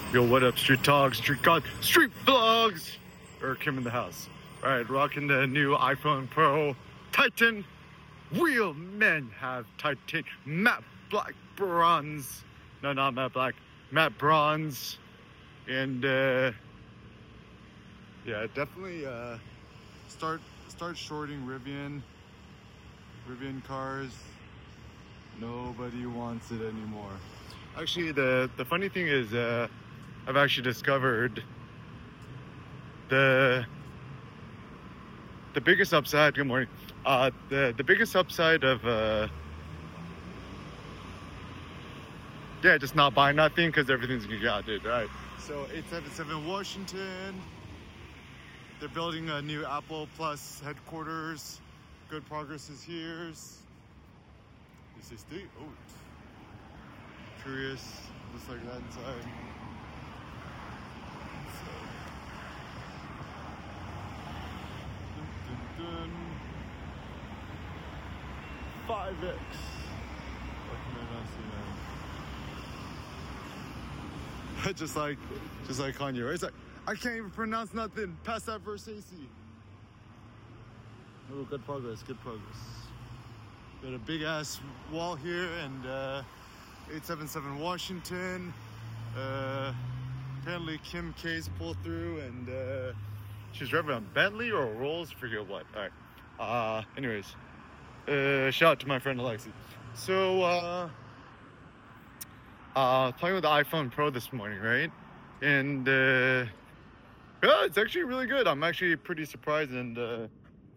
Yo, what up, street talk, street god, street vlogs? Or Kim in the house. Alright, rocking the new iPhone Pro Titan. Real men have Titan matte black bronze. No, not matte black, matte bronze. And yeah, definitely start shorting Rivian cars. Nobody wants it anymore. Actually, the funny thing is, I've actually discovered the biggest upside. Good morning. The biggest upside of just not buying nothing because everything's gonna get outdated, right? So 877 Washington. They're building a new Apple Plus headquarters. Good progress is here. Is this state? Oh, curious. Looks like that inside. So, dun, dun, dun. 5X. What can I not see now? just like Kanye, right? It's like, I can't even pronounce nothing past that verse AC. Oh, good progress, good progress. Got a big ass wall here and 877 Washington. Apparently Kim K's pulled through and she's driving a Bentley or a Rolls, forget what. Alright. Anyways. Shout out to my friend Alexi. So playing with the iPhone Pro this morning, right? And yeah, it's actually really good. I'm actually pretty surprised and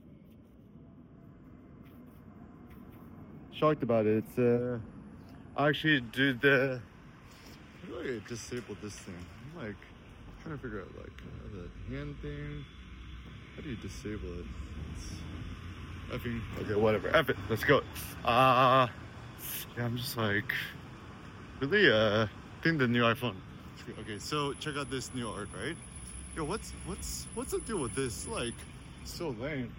shocked about it. It's I actually did how do I disable this thing? I'm like trying to figure out like the hand thing. How do you disable it? It's effing okay, whatever. F it, let's go. Yeah, I'm just like really think the new iPhone. Okay, so check out this new art, right? Yo, what's the deal with this? Like so lame.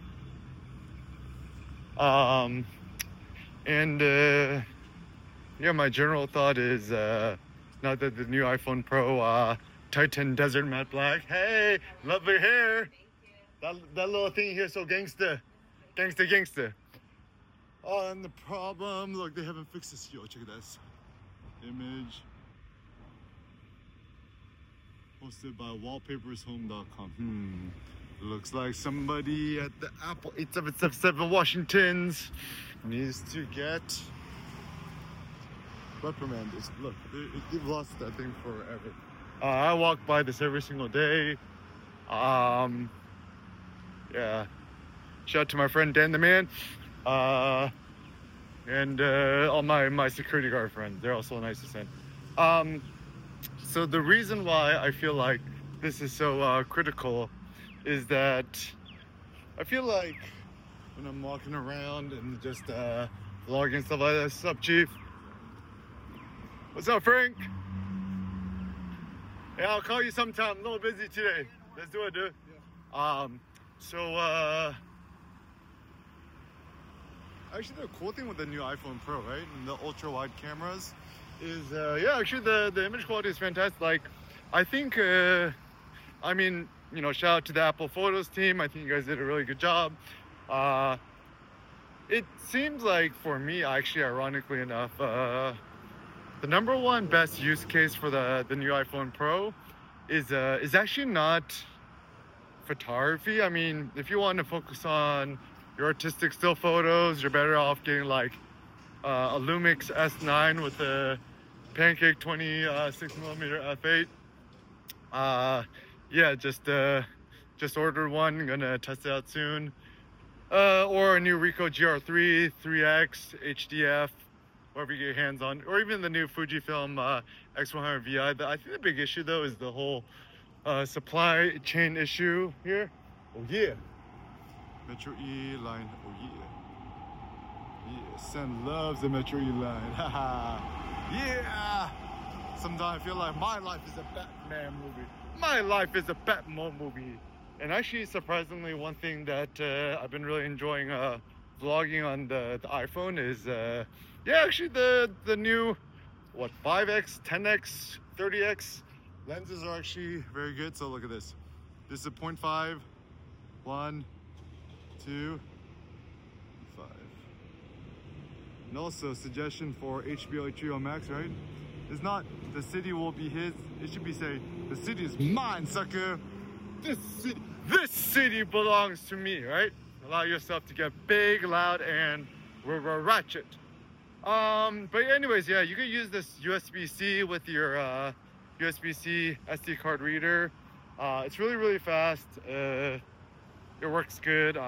And yeah, my general thought is now that the new iPhone Pro Titan Desert Matte Black. Hey, love your hair. That little thing here, so gangster. Oh, and the problem, look, they haven't fixed this. Yo, check this image. Posted by wallpapershome.com. Looks like somebody at the Apple 8777 Washington's needs to get reprimanded. Look, they've lost that thing forever. I walk by this every single day. Yeah. Shout out to my friend Dan the Man. And all my security guard friends. They're also nice to send. So the reason why I feel like this is so critical is that I feel like when I'm walking around and just vlogging stuff like that. What's up, Chief? What's up, Frank? Yeah, I'll call you sometime. I'm a little busy today. Let's do it, dude. Yeah. Actually, the cool thing with the new iPhone Pro, right, and the ultra wide cameras is yeah, actually the image quality is fantastic. Like, I think I mean, you know, shout out to the Apple Photos team. I think you guys did a really good job. It seems like for me, actually, ironically enough, the number one best use case for the new iPhone Pro is actually not photography. I mean, if you want to focus on your artistic still photos, you're better off getting like a Lumix S9 with a Pancake 26mm f8. Yeah, just ordered one. Gonna test it out soon. Or a new Ricoh GR3 3X HDF, whatever you get your hands on, or even the new Fujifilm X100 VI. I think the big issue though is the whole supply chain issue here. Oh yeah, Metro E line. Oh yeah, Sen loves the Metro E line. Haha. Yeah. Sometimes I feel like my life is a Batman movie. My life is a Batman movie. And actually, surprisingly, one thing that I've been really enjoying vlogging on the iPhone is, yeah, actually the new, 5X, 10X, 30X lenses are actually very good. So look at this. This is a 0.5, 1, 2, 5. And also suggestion for HBO HBO Max, right? It's not the city will be his. It should be say the city is mine, sucker. This city belongs to me, right? Allow yourself to get big, loud, and ratchet. But anyways, yeah, you can use this USB-C with your USB-C SD card reader. It's really fast. It works good.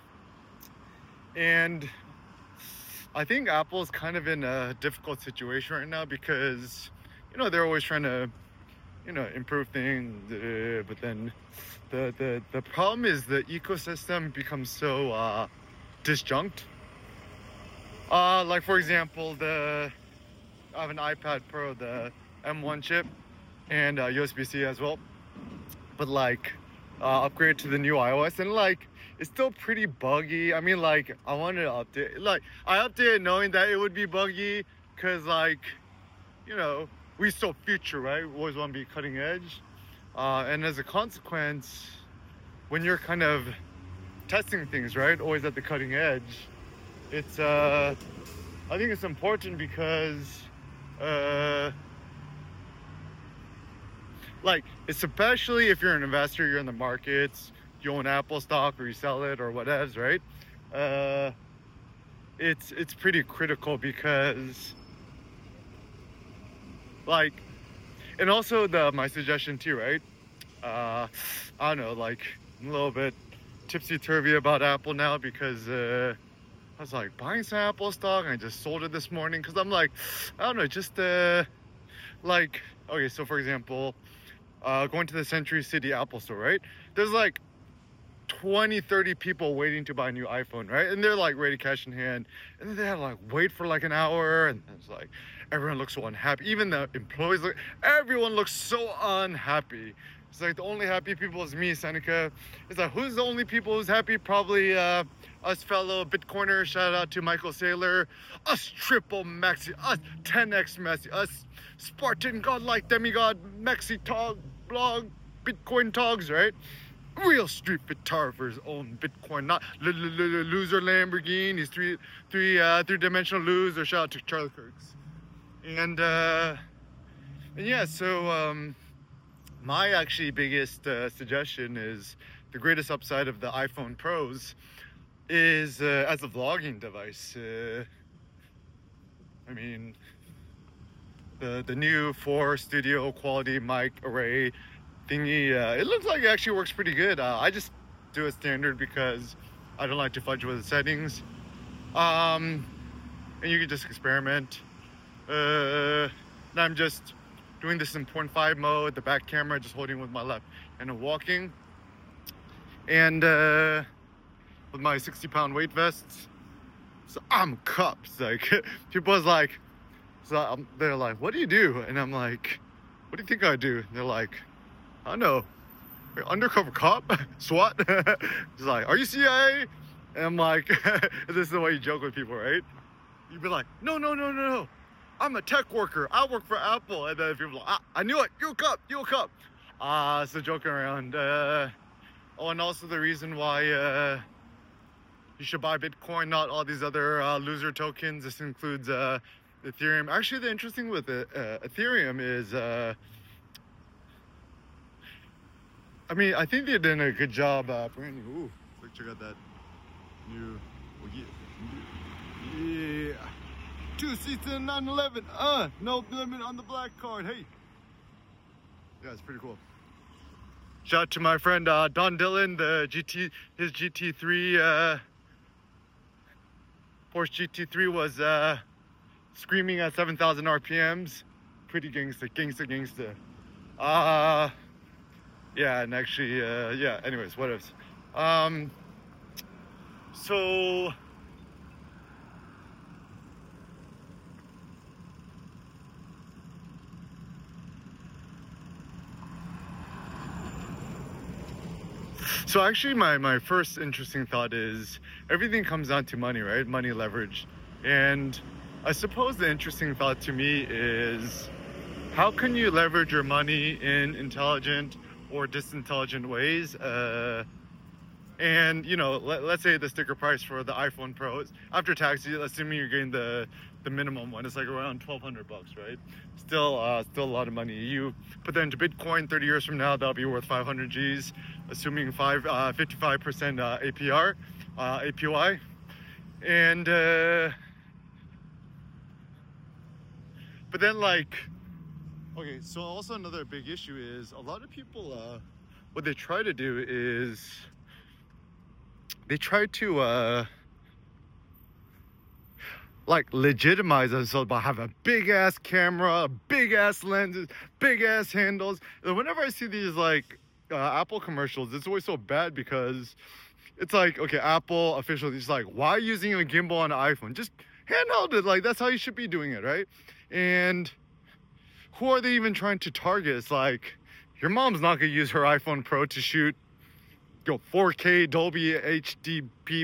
And I think Apple's kind of in a difficult situation right now because, you know, they're always trying to, you know, improve things, but then the problem is the ecosystem becomes so disjunct. Like for example, I have an iPad Pro, the M1 chip, and USB-C as well. But like, upgrade to the new iOS, and like, it's still pretty buggy. I mean, like, I wanted to update. Like, I updated knowing that it would be buggy, cause like, you know, we still future, right? We always want to be cutting edge. And as a consequence, when you're kind of testing things, right, always at the cutting edge, it's I think it's important because like, especially if you're an investor, you're in the markets, you own Apple stock or you sell it or whatever, right? It's pretty critical because, like, and also my suggestion too, right? I don't know, like, I'm a little bit tipsy-turvy about Apple now because I was like buying some Apple stock and I just sold it this morning because I'm like, I don't know, just like, okay, so for example, going to the Century City Apple store, right? There's like 20-30 people waiting to buy a new iPhone, right? And they're like ready cash in hand, and then they have to like wait for like an hour, and it's like everyone looks so unhappy. Even the employees everyone looks so unhappy. It's like the only happy people is me, Seneca. It's like, who's the only people who's happy? Probably us fellow Bitcoiners. Shout out to Michael Saylor. Us triple maxi, us 10x maxi, us Spartan godlike demigod maxi tog blog Bitcoin togs, right? Real street photographers own Bitcoin, not loser Lamborghinis, three-dimensional loser. Shout out to Charlie Kirks. And yeah, so my actually biggest suggestion is the greatest upside of the iPhone Pros is as a vlogging device. I mean, the new 4 studio quality mic array thingy, it looks like it actually works pretty good. I just do a standard because I don't like to fudge with the settings. And you can just experiment. And I'm just doing this in 0.5 mode, the back camera, just holding with my left and I'm walking. And with my 60-pound weight vest, so I'm cups. Like, people was like, so they're like, what do you do? And I'm like, what do you think I do? And they're like, I don't know, undercover cop, SWAT. It's like, are you CIA? And I'm like, this is the way you joke with people, right? You'd be like, no. I'm a tech worker. I work for Apple. And then people are like, I knew it. You a cop. So joking around. Oh, and also the reason why you should buy Bitcoin, not all these other loser tokens. This includes Ethereum. Actually, the interesting with Ethereum is, I mean, I think they're doing a good job. Ooh, look, check out that new. Yeah. 2 seats in 911. No limit on the black card. Hey. Yeah, it's pretty cool. Shout out to my friend Don Dillon, his GT3, Porsche GT3 was screaming at 7,000 RPMs. Pretty gangster. Yeah, and actually, yeah, anyways, what else? So actually my first interesting thought is everything comes down to money, right? Money, leverage. And I suppose the interesting thought to me is how can you leverage your money in intelligent or disintelligent ways? And you know, let's say the sticker price for the iPhone Pro is, after tax, assuming you're getting the minimum one, it's like around $1,200, right? Still a lot of money. You put that into Bitcoin 30 years from now, that'll be worth 500 G's, assuming 55% APY. And but then, like, okay, so also another big issue is a lot of people, what they try to do is they try to like legitimize themselves by having a big ass camera, big ass lenses, big ass handles. And whenever I see these like Apple commercials, it's always so bad because it's like, okay, Apple official, it's like, why using a gimbal on an iPhone? Just handheld it, like that's how you should be doing it, right? And who are they even trying to target? It's like, your mom's not gonna use her iPhone Pro to shoot 4K Dolby HDP.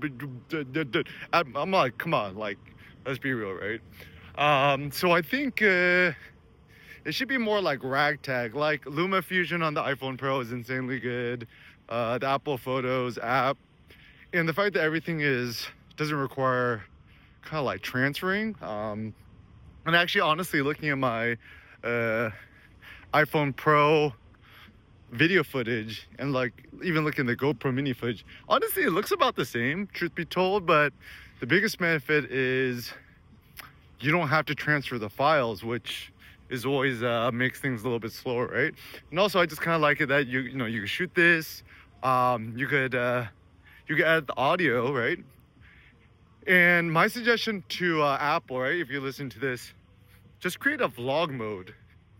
I'm like, come on, like, let's be real, right? So I think it should be more like ragtag. Like LumaFusion on the iPhone Pro is insanely good. The Apple Photos app, and the fact that everything doesn't require kind of like transferring. And actually, honestly, looking at my iPhone Pro video footage and like even looking at the GoPro mini footage, honestly it looks about the same, truth be told, but the biggest benefit is you don't have to transfer the files, which is always makes things a little bit slower, right? And also I just kind of like it that you know, you can shoot this, you could add the audio, right? And my suggestion to Apple, right, if you listen to this, just create a vlog mode.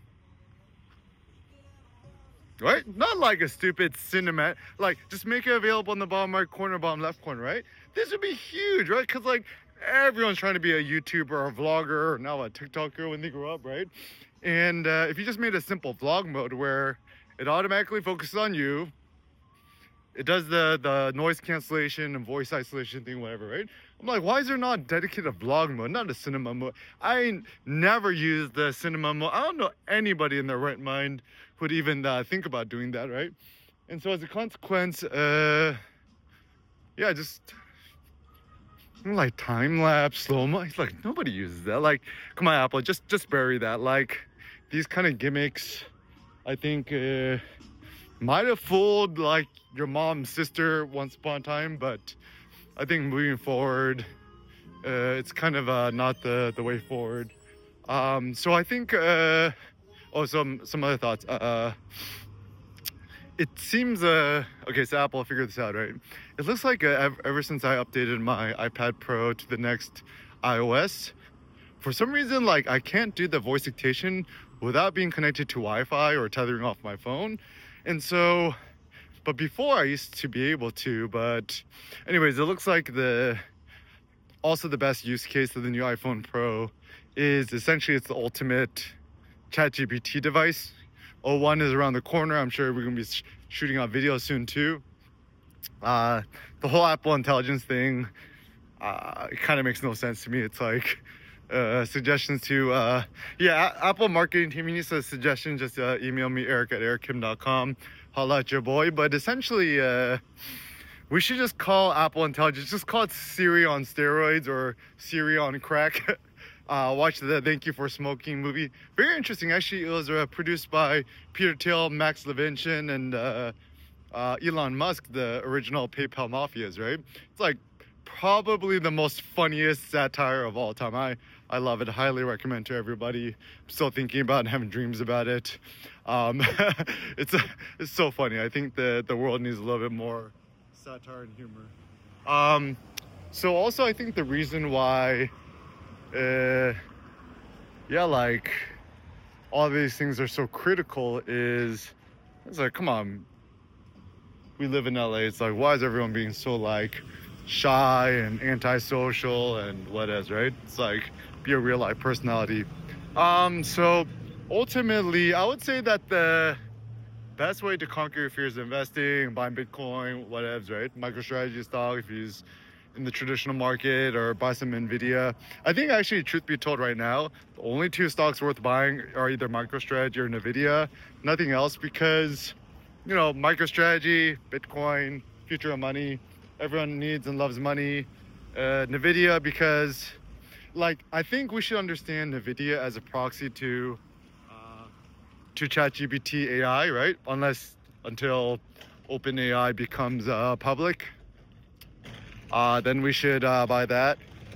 Right? Not like a stupid cinematic, like just make it available in the bottom right corner, bottom left corner, right? This would be huge, right? Because like everyone's trying to be a YouTuber or a vlogger or now a TikToker when they grow up, right? And if you just made a simple vlog mode where it automatically focuses on you, it does the noise cancellation and voice isolation thing, whatever, right? I'm like, why is there not dedicated vlog mode, not a cinema mode? I never use the cinema mode. I don't know anybody in their right mind who would even think about doing that, right? And so as a consequence, yeah, just like time lapse, slow mo. It's like nobody uses that. Like, come on, Apple, just bury that. Like these kind of gimmicks, I think might have fooled like your mom's sister once upon a time, but I think moving forward, it's kind of not the way forward. So I think, some other thoughts. It seems, okay, so Apple figured this out, right? It looks like ever since I updated my iPad Pro to the next iOS, for some reason, like I can't do the voice dictation without being connected to Wi-Fi or tethering off my phone. And so, but before I used to be able to, but anyways, it looks like also the best use case of the new iPhone Pro is essentially it's the ultimate ChatGPT device. O1 is around the corner. I'm sure we're gonna be shooting out videos soon too. The whole Apple Intelligence thing, it kind of makes no sense to me. It's like suggestions to Apple marketing team, you need a suggestion, just email me, eric@erickim.com. Holla at your boy. But essentially we should just call Apple Intelligence, just call it Siri on steroids or Siri on crack. Watch the Thank You for Smoking movie. Very interesting. Actually, it was produced by Peter Thiel, Max Levinson, and Elon Musk, the original PayPal mafias, right? It's like probably the most funniest satire of all time. I love it. Highly recommend to everybody. I'm still thinking about it and having dreams about it. It's so funny. I think the world needs a little bit more satire and humor. So also I think the reason why like all these things are so critical is, it's like, come on, we live in LA. It's like, why is everyone being so like shy and antisocial and what else, right? It's like, be a real life personality. So ultimately I would say that the best way to conquer your fears of investing, buying Bitcoin, whatevs, right? MicroStrategy stock, if you use in the traditional market or buy some Nvidia. I think actually, truth be told, right now, the only two stocks worth buying are either MicroStrategy or Nvidia, nothing else, because, you know, MicroStrategy, Bitcoin, future of money, everyone needs and loves money. Nvidia, because, like, I think we should understand Nvidia as a proxy to ChatGPT AI, right? Until OpenAI becomes public, then we should buy that.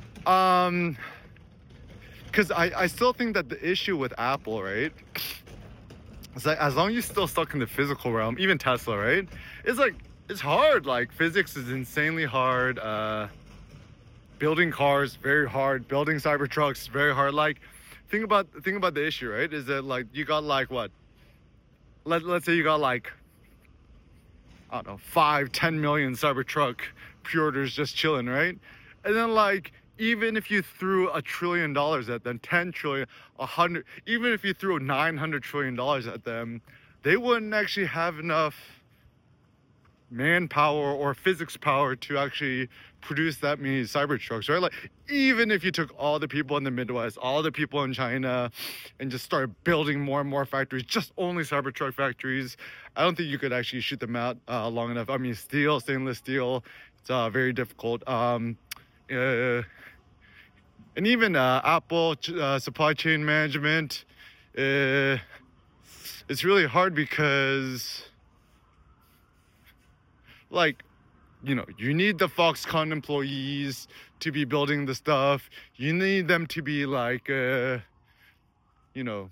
Because I still think that the issue with Apple, right? It's like, as long as you're still stuck in the physical realm, even Tesla, right? It's like, it's hard. Like, physics is insanely hard. Building cars, very hard. Building Cybertrucks, very hard. Like, think about the issue, right? Is that, like, you got, like, what? Let's say you got, like, I don't know, 5-10 million Cybertruck pre-orders just chilling, right? And then, like, even if you threw $1 trillion at them, 10 trillion, 100, even if you threw $900 trillion at them, they wouldn't actually have enough manpower or physics power to actually produce that many Cybertrucks, right? Like, even if you took all the people in the Midwest, all the people in China, and just started building more and more factories, just only Cybertruck factories, I don't think you could actually shoot them out long enough. I mean, stainless steel, it's very difficult. And even Apple supply chain management, it's really hard because, like, you know, you need the Foxconn employees to be building the stuff. You need them to be like, you know,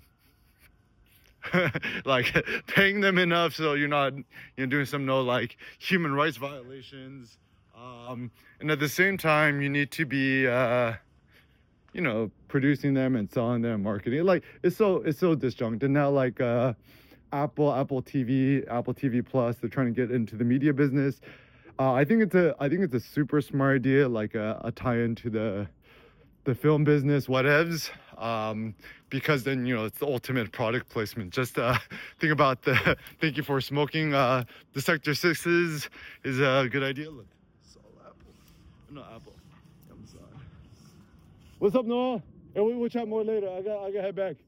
like paying them enough so you're not, you know, doing some like human rights violations. And at the same time, you need to be, you know, producing them and selling them, marketing. Like, it's so disjunct. And now, like, Apple TV Plus, they're trying to get into the media business. I think it's a super smart idea, like a tie-in to the film business, whatevs. Because then, you know, it's the ultimate product placement. Just think about the thank you for smoking. The Sector 6s is a good idea. Look, it's all Apple. No, Apple. Amazon. What's up, Noah? Hey, we'll chat more later. I got to head back.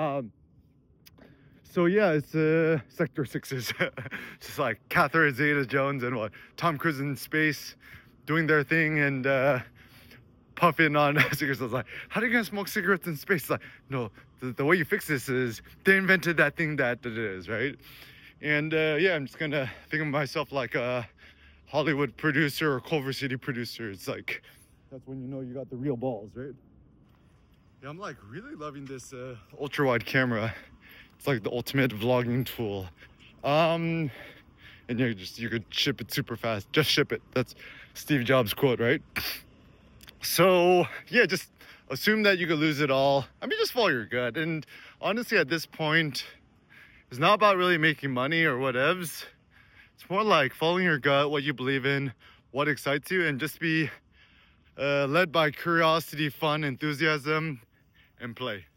So yeah, it's Sector 6s. Just like Catherine Zeta-Jones and what, Tom Cruise in space doing their thing and puffing on cigarettes. I was like, how are you gonna smoke cigarettes in space? Like, no, the way you fix this is they invented that thing that it is, right? And yeah, I'm just gonna think of myself like a Hollywood producer or Culver City producer. It's like, that's when you know you got the real balls, right? Yeah, I'm like really loving this ultra wide camera. It's like the ultimate vlogging tool. And you could ship it super fast. Just ship it. That's Steve Jobs' quote, right? So yeah, just assume that you could lose it all. I mean, just follow your gut. And honestly, at this point, it's not about really making money or whatevs. It's more like following your gut, what you believe in, what excites you, and just be led by curiosity, fun, enthusiasm, and play.